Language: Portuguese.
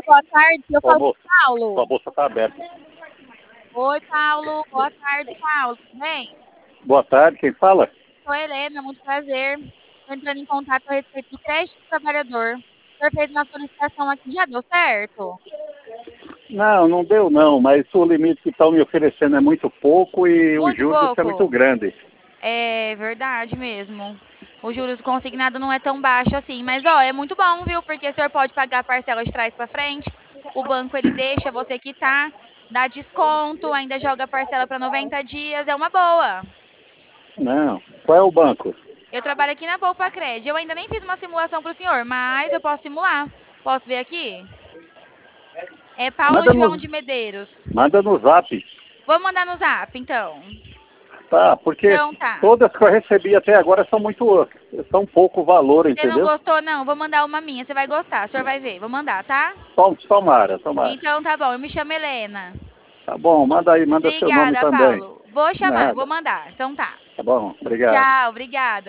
boa tarde. Eu Ô, falo com moço, o sua Paulo. bolsa tá aberta. Oi, Paulo. Boa tarde, Paulo. Tudo bem? Boa tarde, quem fala? Sou a Helena, muito prazer. Estou entrando em contato a respeito do crédito do trabalhador. O senhor fez uma solicitação aqui, já deu certo? Não, não deu não, mas o limite que estão me oferecendo é muito pouco e os Muito juros é muito pouco? grande. É verdade mesmo. O juros consignado não é tão baixo assim, mas ó, é muito bom, viu? Porque o senhor pode pagar a parcela de trás para frente. O banco ele deixa você quitar, dá desconto, ainda joga a parcela para 90 dias, é uma boa. Não. Qual é o banco? Eu trabalho aqui na Poupa Cred. Eu ainda nem fiz uma simulação para o senhor, mas eu posso simular. Posso ver aqui? É Paulo Manda João no, de Medeiros. manda no zap. Vou mandar no zap, então. Tá, porque Então tá. todas que eu recebi até agora são pouco valor, Você não entendeu? gostou, não? Vou mandar uma minha. Você vai gostar. O senhor vai ver. Vou mandar, tá? Tomara, tomara. Então tá bom. Eu me chamo Helena. Tá bom, manda aí, manda seu nome Obrigada, também. Paulo. Vou chamar, vou Nada. mandar. Então tá. Tá bom, obrigado. Tchau, obrigada.